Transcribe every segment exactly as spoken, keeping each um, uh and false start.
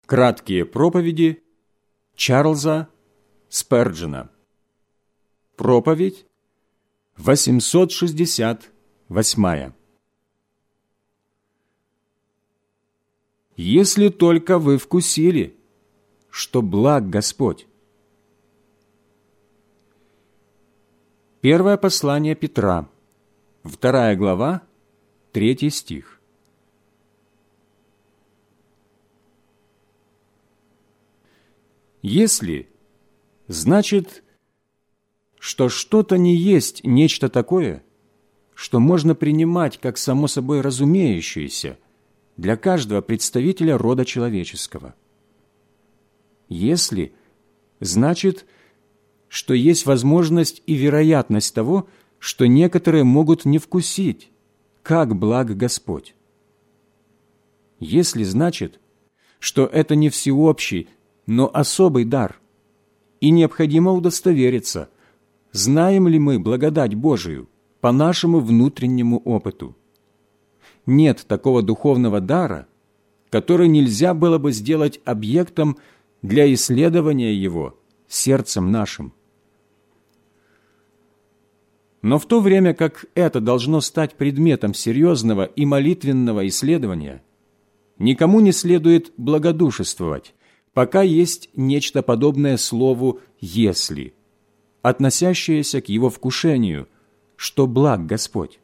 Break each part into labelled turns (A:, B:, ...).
A: Краткие проповеди Чарльза Сперджена. Проповедь восемьсот шестьдесят восьмая. «Если только вы вкусили, что благ Господь». Первое послание Петра, вторая глава, третий стих. Если, значит, что что-то не есть нечто такое, что можно принимать как само собой разумеющееся для каждого представителя рода человеческого. Если, значит, что есть возможность и вероятность того, что некоторые могут не вкусить, как благ Господь. Если, значит, что это не всеобщий, но особый дар, и необходимо удостовериться, знаем ли мы благодать Божию по нашему внутреннему опыту. Нет такого духовного дара, который нельзя было бы сделать объектом для исследования его сердцем нашим. Но в то время как это должно стать предметом серьезного и молитвенного исследования, никому не следует благодушествовать, пока есть нечто подобное слову «если», относящееся к его вкушению, что благ Господь.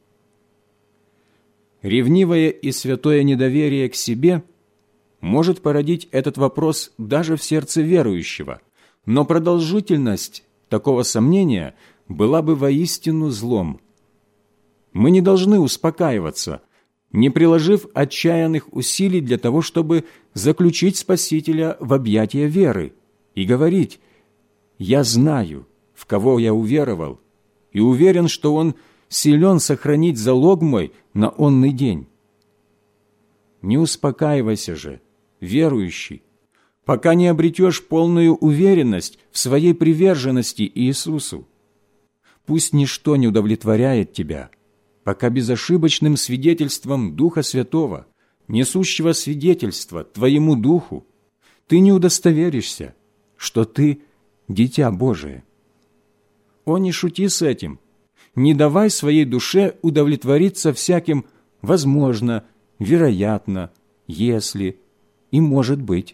A: Ревнивое и святое недоверие к себе может породить этот вопрос даже в сердце верующего, но продолжительность такого сомнения была бы воистину злом. Мы не должны успокаиваться, не приложив отчаянных усилий для того, чтобы заключить Спасителя в объятия веры и говорить: «Я знаю, в кого я уверовал, и уверен, что Он силен сохранить залог мой на онный день». Не успокаивайся же, верующий, пока не обретешь полную уверенность в своей приверженности Иисусу. Пусть ничто не удовлетворяет тебя, пока безошибочным свидетельством Духа Святого, несущего свидетельство твоему Духу, ты не удостоверишься, что ты дитя Божие. О, не шути с этим, не давай своей душе удовлетвориться всяким «возможно», «вероятно», «если» и «может быть».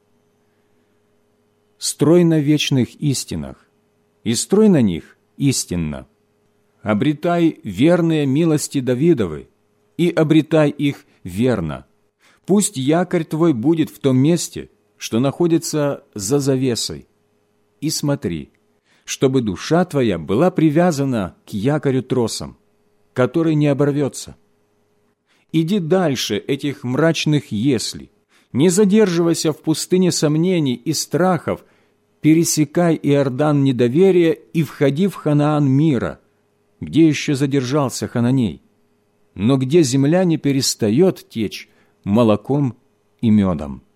A: Строй на вечных истинах, и строй на них истинно. Обретай верные милости Давидовы, и обретай их верно. Пусть якорь твой будет в том месте, что находится за завесой. И смотри, чтобы душа твоя была привязана к якорю тросом, который не оборвется. Иди дальше этих мрачных «если». Не задерживайся в пустыне сомнений и страхов, пересекай Иордан недоверия и входи в Ханаан мира, где еще задержался Хананей, но где земля не перестает течь молоком и медом.